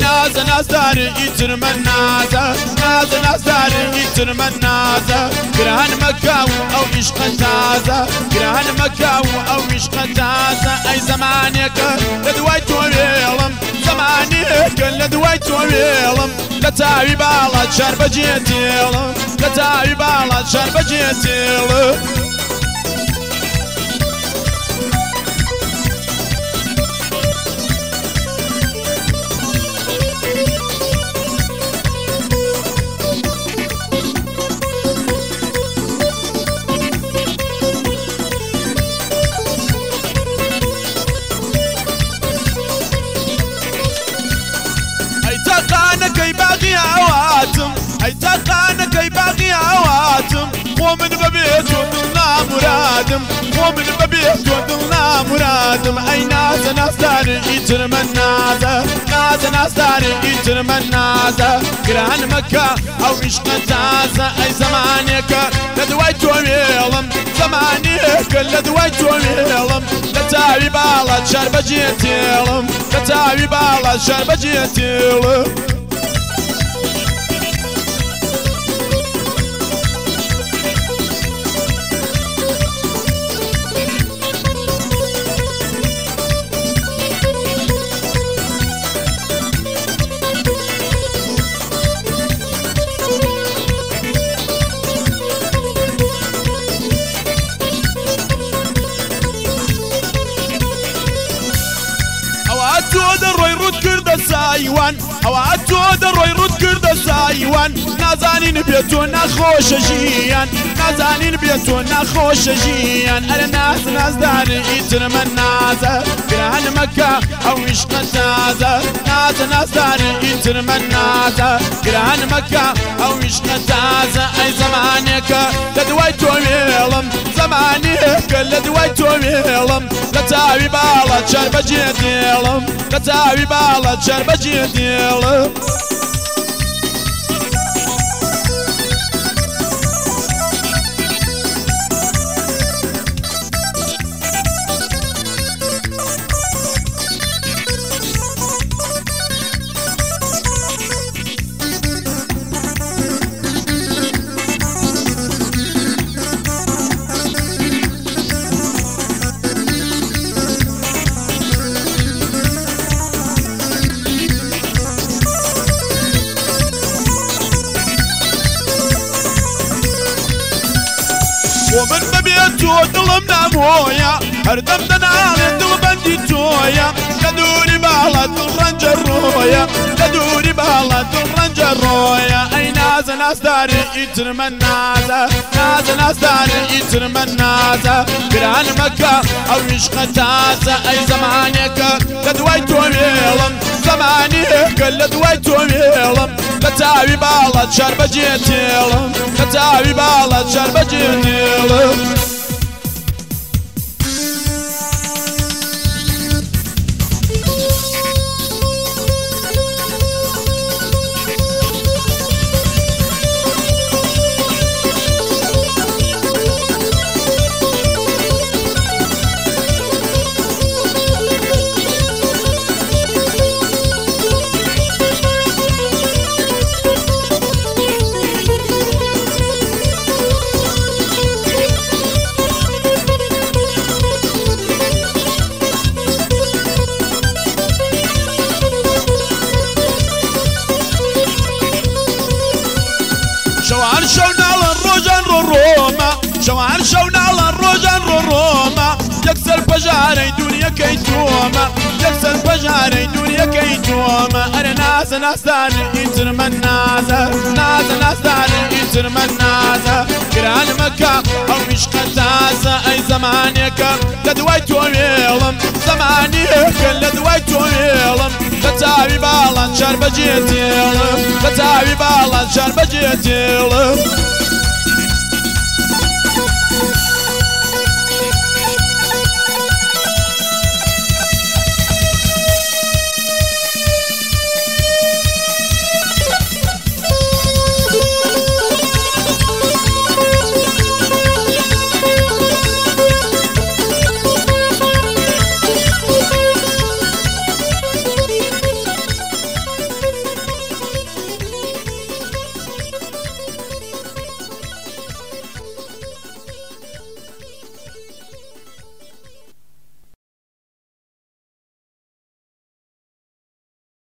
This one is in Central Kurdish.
ناز نازداري يترمى النازة ناز نازداري يترمى النازة قران مكاو أو عشق تازة قران مكاو أو عشق تازة أي زمانك لدواي تويلم زمانك لدواي تويلم لتاوي بالا شرب جيتيلم لتاوي بالا شرب جيتيلم كي باقي عواتم أي تلقانا كي باقي عواتم ومن ببيت ودلنا مرادم ومن ببيت ودلنا مرادم أي ناس ناس داري يترمى النازة ناس ناس داري يترمى النازة قران مكة أو عشق تازة أي زمانك لدواي تويلم زمانك لدواي تويلم لتاوي بالا شرب جيتيلم لتاوي بالا شرب جيتيلم سايوان او عتود الروي رد كرد سايوان نازانين بيتونا خوش جيان نازانين بيتونا خوش جيان الناس ناس داري يترمى النازة قران مكة او عشق تازة ناس ناس داري يترمى النازة قران مكة او عشق تازة اي زمانك لدواي تويلم زمانك لدواي تويلم لتاوي بالا شرب جيتيلم لتاوي بالا شرب جيتيلم ومن ببيت ودلم نامويا هردم دنالي دل بندي تويا لدوري بالا الرنج الرويا لدوري بالا الرنج الرويا اي ناز ناس داري يترمى النازة ناز ناس داري يترمى النازة قران مكة او عشق تازة اي زمانك لدواي تويلم زمانك لدواي تويلم لتاوي بالا شرب جيتيلم لتاوي بالا شرب جيتيلم شوار شونال الروجان روما شوار شونال الروجان روما يكسر بجاري دنيا كيتوما يكسر بجاري دنيا كيتوما انا ناس ناس داري يترمى النازة ناس ناس داري يترمى النازة قران مكة او عشق تازة اي زمانك لدواي تويلم زمانك لدواي تويلم لتاوي بالا شرب جيتيلم لتاوي بالا شرب جيتيلم